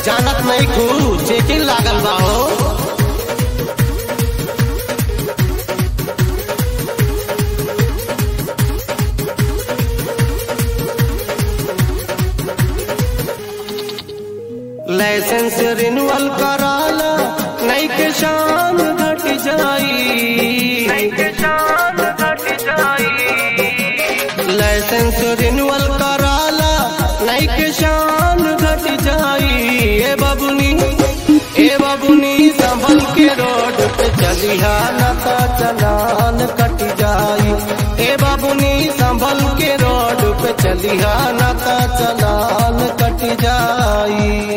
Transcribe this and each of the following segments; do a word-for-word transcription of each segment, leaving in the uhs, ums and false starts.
जानत नहीं खू चेकिंग लागल बा हो। लाइसेंस रिन्यूअल कराला नहीं के शान घट जाई, नहीं के शान घट जाई। लाइसेंस रिन्यूअल कराला नहीं के शान घट जाई। ए बाबुनी ए बाबुनी संभल के रोड पे चलिहा नता चलान कट जाई। ए बाबुनी संभल के रोड पे चलिहा नता चलान कट जाई।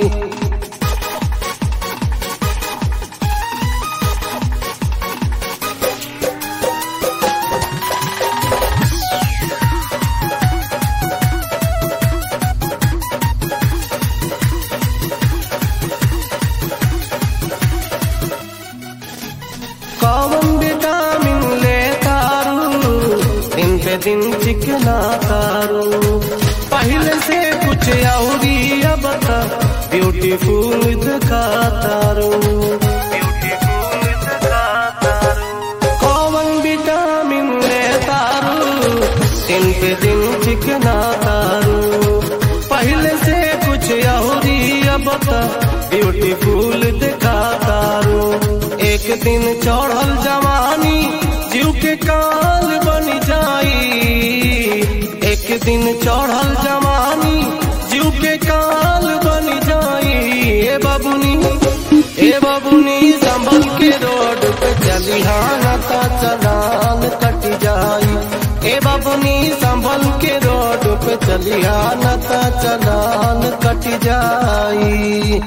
कौन विटामिन ले तारू दिन पे दिन चिकना तारू, पहले से कुछ औरी अब तक ब्यूटीफुल दिखा तारू, ब्यूटीफुल दिखा तारू। कौन विटामिन ले तारू दिन पे दिन चिकना तारू, पहले से कुछ औरी अब तक ब्यूटीफुल दिखा तारू। एक दिन चढ़ल जवानी जीव के काल बन जाई, एक दिन चढ़ल जवानी जीव के काल बन जाई। ए बाबुनी ए बाबुनी संभल के रोड पे चलिहा नता चलान कट जाई। ए बाबुनी संभल के रोड पे चलिहा नता चलान कट जाई।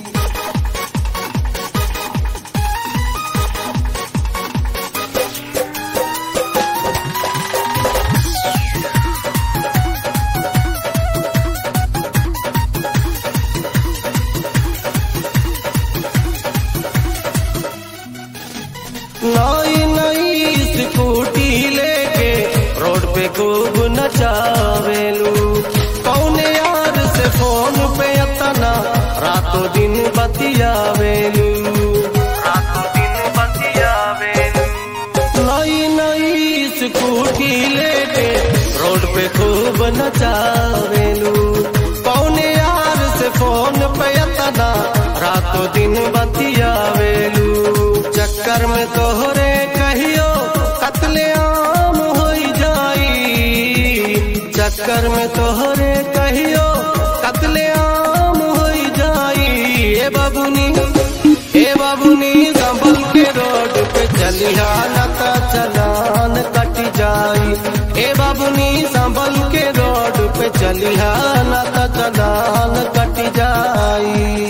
नई नई स्कूटी लेके रोड पे खूब नचावेलू, कौने यार से फोन पे अतना रातों दिन बतियावेलू, रातों दिन बतियावेलू। नई नई स्कूटी लेके रोड पे खूब नचावेलू, कौने यार से फोन पे अतना रातों दिन बतियावेलू। चक्कर में तोहरे कहियो कत्ले आम हो जाई, चक्कर में तोहरे कहियो कत्ले आम हो जाई। ए बाबुनी ए बाबुनी संभल के रोड पे चलिहा नता चलान कट जाई। ए बाबुनी संभल के रोड पे चलिहा नता चलान कट जाई।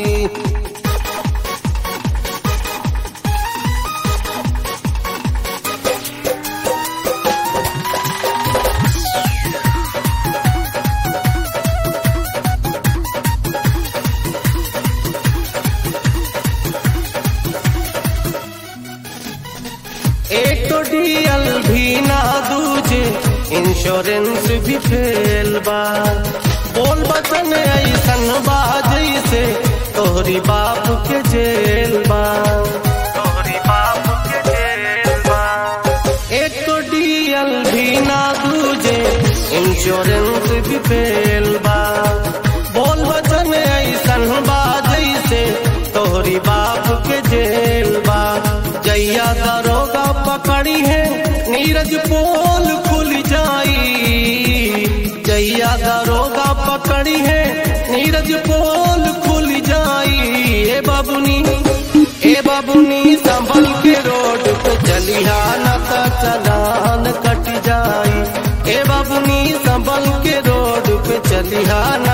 एक तो डीएल भी ना दूजे इंश्योरेंस भी फेल बा, बोल बचन ऐसन बाजी से तोहरी बाप के जेल बा, तोहरी बाप के जेल बा। एक तो डीएल भी ना दूजे इंश्योरेंस भी फेल बा, बोल बचन ऐसन बाजी से तोहरी बाप के जेल बा। जैया दरोगा पकड़ी है नीरज पोल खुल जाई, जैया दरोगा पकड़ी है नीरज पोल खुल जाई। ए बाबुनी ए बाबुनी संभल के रोड पे चलिहा नता चलान कट जाई। ए बाबुनी संभल के रोड पे चलिहा